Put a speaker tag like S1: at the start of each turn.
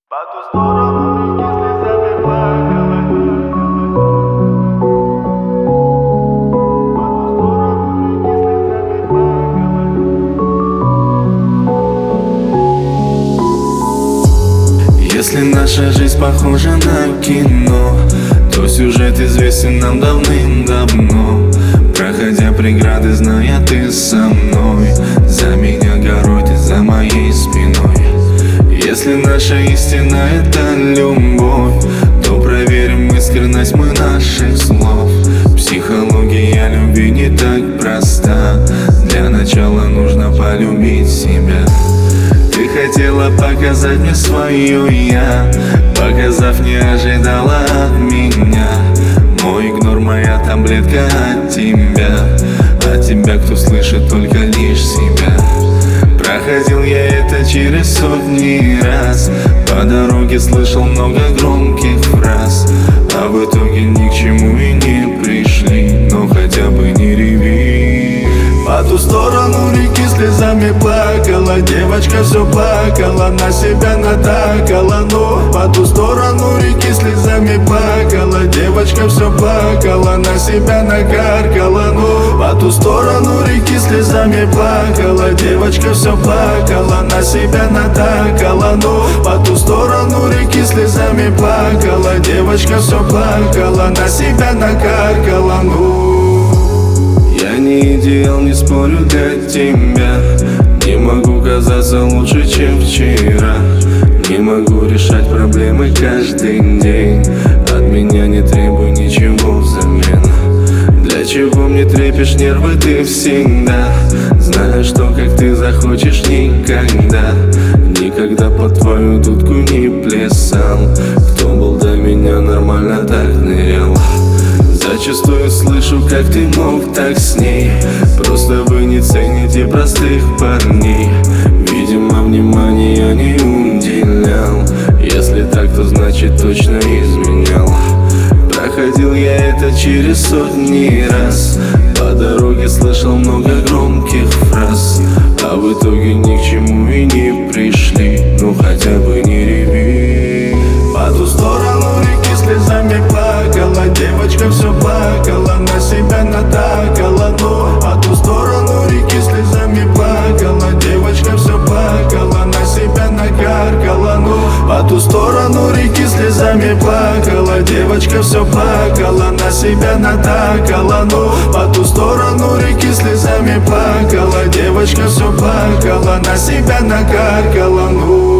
S1: По ту сторону реки слезами плакала.
S2: Если наша жизнь похожа на кино, то сюжет известен нам давным-давно. Проходя преграды, зная ты со мной, за меня горой, ты за моей спиной. Если наша истина — это любовь, то проверим искренность мы наших слов. Психология любви не так проста. Для начала нужно полюбить себя. Ты хотела показать мне свое я, показав, не ожидала от меня. Мой игнор, моя таблетка от тебя. От тебя, кто слышит только лишь себя. Проходил я это через сотни раз. По дороге слышал много громких фраз, а в итоге ни к чему и не пришли. Но хотя бы не реви.
S1: По ту сторону реки слезами плакала. Девочка все плакала, на себя натакала. Но по ту сторону реки слезами плакала. Девочка все плакала, на себя накаркала. Но по ту сторону реки слезами плакала. Девочка все плакала, на себя натакала. Но по ту сторону реки слезами плакала. Девочка все плакала, на себя накаркала.
S2: Я не идеал, не спорю для тебя. Не могу казаться лучше, чем вчера. Не могу решать проблемы каждый день. От меня не требуй ничего взамен. Для чего мне трепишь нервы ты всегда, зная, что как ты захочешь никогда. Никогда под твою дудку не плясал. Кто был до меня, нормально так нырял. Зачастую слышу, как ты мог так с ней. Просто вы не цените простых парней. Видимо, внимания я не уделял. Если так, то значит точно изменял. Проходил я это через сотни раз. По дороге слышал много громких фраз, а в итоге ни к чему и не пришли. Ну хотя бы не реви.
S1: По ту сторону реки слезами плакала. Девочка все плакала, на себя натакала. Но по ту сторону реки слезами плакала. Девочка все плакала, на себя накаркала. Но по ту сторону реки слезами плакала. Девочка все плакала, на себя натакала. Но по ту сторону реки слезами плакала. Девочка все плакала, на себя накаркала.